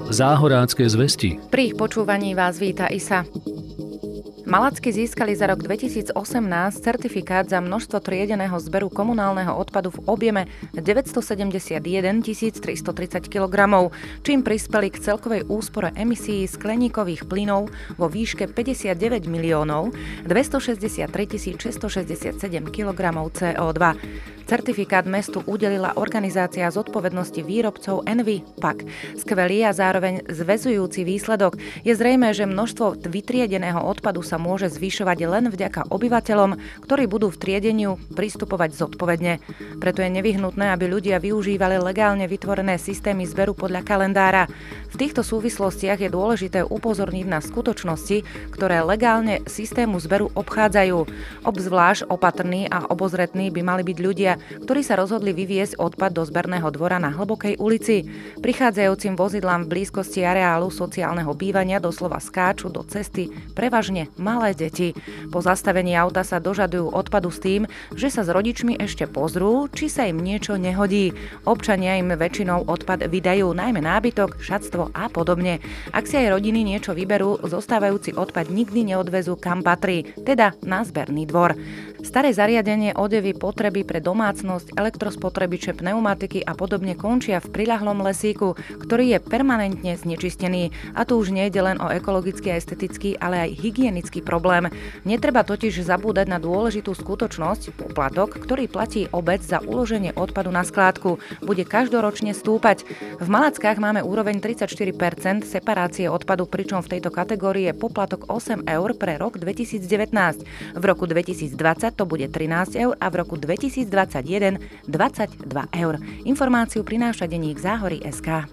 Záhorácké zvesti. Pri ich počúvaní vás víta Isa. Malacky získali za rok 2018 certifikát za množstvo triedeného zberu komunálneho odpadu v objeme 971 330 kg, čím prispeli k celkovej úspore emisií skleníkových plynov vo výške 59 263 667 kg CO2. Certifikát mestu udelila organizácia zodpovednosti výrobcov Envy PAK. Skvelý a zároveň zväzujúci výsledok. Je zrejmé, že množstvo vytriedeného odpadu sa môže zvyšovať len vďaka obyvateľom, ktorí budú v triedeniu pristupovať zodpovedne. Preto je nevyhnutné, aby ľudia využívali legálne vytvorené systémy zberu podľa kalendára. V týchto súvislostiach je dôležité upozorniť na skutočnosti, ktoré legálne systému zberu obchádzajú. Obzvlášť opatrní a obozretní by mali byť ľudia, ktorí sa rozhodli vyviesť odpad do zberného dvora na Hlbokej ulici. Prichádzajúcim vozidlám v blízkosti areálu sociálneho bývania doslova skáču do cesty prevažne malé deti. Po zastavení auta sa dožadujú odpadu s tým, že sa s rodičmi ešte pozrú, či sa im niečo nehodí. Občania im väčšinou odpad vydajú, najmä nábytok, šatstvo a podobne. Ak si aj rodiny niečo vyberú, zostávajúci odpad nikdy neodvezú kam patrí, teda na zberný dvor. Staré zariadenie, odevy, potreby pre domácnosť, elektrospotrebiče, pneumatiky a podobne končia v priľahlom lesíku, ktorý je permanentne znečistený. A tu už nejde len o ekologický a estetický, ale aj hygienický problém. Netreba totiž zabúdať na dôležitú skutočnosť, poplatok, ktorý platí obec za uloženie odpadu na skládku, bude každoročne stúpať. V Malackách máme úroveň 34% separácie odpadu, pričom v tejto kategórii je poplatok 8 eur pre rok 2019. V roku 2020 to bude 13 eur a v roku 2021 22 eur. Informáciu prináša denník Záhory.sk.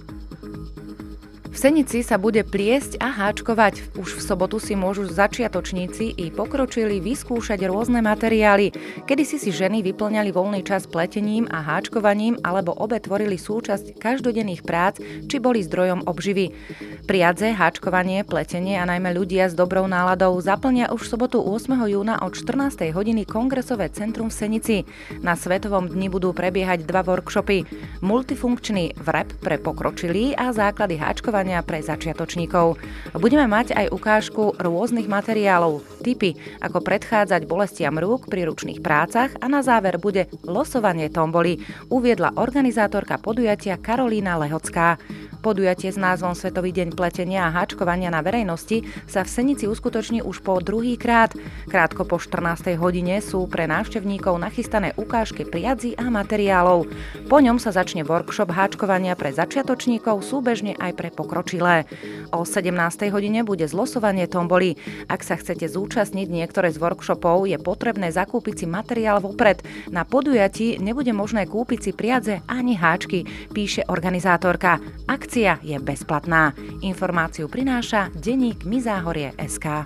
V Senici sa bude pliesť a háčkovať. Už v sobotu si môžu začiatočníci i pokročili vyskúšať rôzne materiály. Kedysi si ženy vyplňali voľný čas pletením a háčkovaním alebo obe tvorili súčasť každodenných prác, či boli zdrojom obživy. Priadze, háčkovanie, pletenie a najmä ľudia s dobrou náladou zaplnia už v sobotu 8. júna od 14. hodiny Kongresové centrum v Senici. Na Svetovom dni budú prebiehať dva workshopy. Multifunkčný vrep pre pokročilí a základy háčkovania pre začiatočníkov. Budeme mať aj ukážku rôznych materiálov, tipy, ako predchádzať bolestiam rúk pri ručných prácach a na záver bude losovanie tomboly, uviedla organizátorka podujatia Karolína Lehocká. Podujatie s názvom Svetový deň pletenia a háčkovania na verejnosti sa v Senici uskutoční už po druhý krát. Krátko po 14. hodine sú pre návštevníkov nachystané ukážky priadzi a materiálov. Po ňom sa začne workshop háčkovania pre začiatočníkov, súbežne aj pre pokročilé. O 17. hodine bude zlosovanie tomboly. Ak sa chcete zúčastniť niektoré z workshopov, je potrebné zakúpiť si materiál vopred. Na podujatí nebude možné kúpiť si priadze ani háčky, píše organizátorka. Akcia je bezplatná. Informáciu prináša denník MyZáhorie.sk.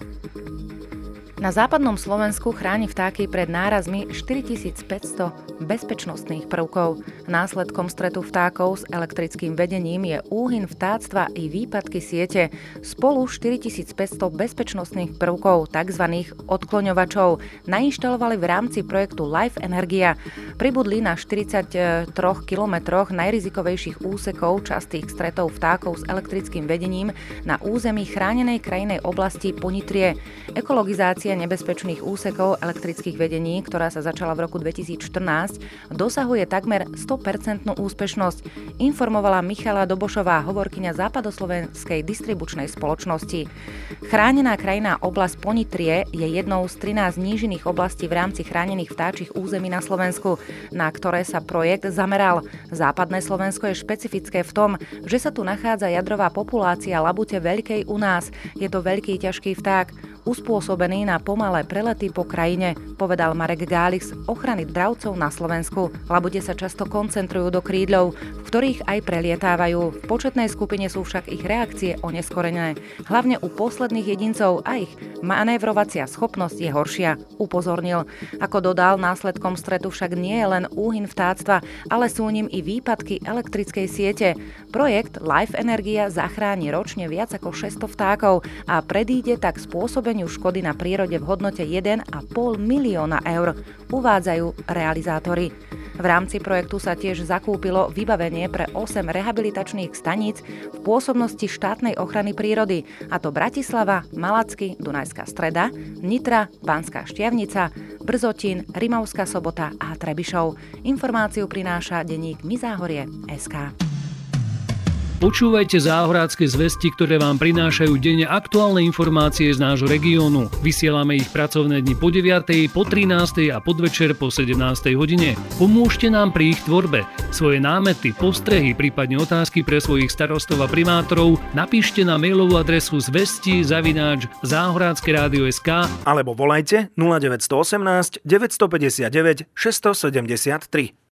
Na západnom Slovensku chráni vtáky pred nárazmi 4500 bezpečnostných prvkov. Následkom stretu vtákov s elektrickým vedením je úhyn vtáctva i výpadky siete. Spolu 4500 bezpečnostných prvkov, tzv. Odkloňovačov, nainštalovali v rámci projektu Life Energia. Pribudli na 43 kilometroch najrizikovejších úsekov častých stretov vtákov s elektrickým vedením na území chránenej krajinnej oblasti Ponitrie. Ekologizácia nebezpečných úsekov elektrických vedení, ktorá sa začala v roku 2014, dosahuje takmer 100% úspešnosť, informovala Michala Dobošová, hovorkyňa západoslovenskej distribučnej spoločnosti. Chránená krajinná oblasť Ponitrie je jednou z 13 nížinných oblastí v rámci chránených vtáčich území na Slovensku, na ktoré sa projekt zameral. Západné Slovensko je špecifické v tom, že sa tu nachádza jadrová populácia labute veľkej u nás. Je to veľký ťažký vták, uspôsobený na pomalé prelety po krajine, povedal Marek Gálik z ochrany dravcov na Slovensku. Labute sa často koncentrujú do krídľov, v ktorých aj prelietávajú. V početnej skupine sú však ich reakcie oneskorené. Hlavne u posledných jedincov a ich manévrovacia schopnosť je horšia, upozornil. Ako dodal, následkom stretu však nie je len úhyn vtáctva, ale sú ním i výpadky elektrickej siete. Projekt Life Energia zachráni ročne viac ako 600 vtákov a predíde tak spôsobeniu odstráneniu škody na prírode v hodnote 1,5 milióna eur, uvádzajú realizátori. V rámci projektu sa tiež zakúpilo vybavenie pre 8 rehabilitačných staníc v pôsobnosti štátnej ochrany prírody, a to Bratislava, Malacky, Dunajská Streda, Nitra, Banská Štiavnica, Brzotín, Rimavská Sobota a Trebišov. Informáciu prináša denník MyZáhorie.sk. Počúvajte záhorácke zvesti, ktoré vám prinášajú denne aktuálne informácie z nášho regiónu. Vysielame ich pracovné dni po 9., po 13. a podvečer po 17. hodine. Pomôžte nám pri ich tvorbe. Svoje námety, postrehy, prípadne otázky pre svojich starostov a primátorov napíšte na mailovú adresu zvesti@záhorackeradio.sk alebo volajte 0918 959 673.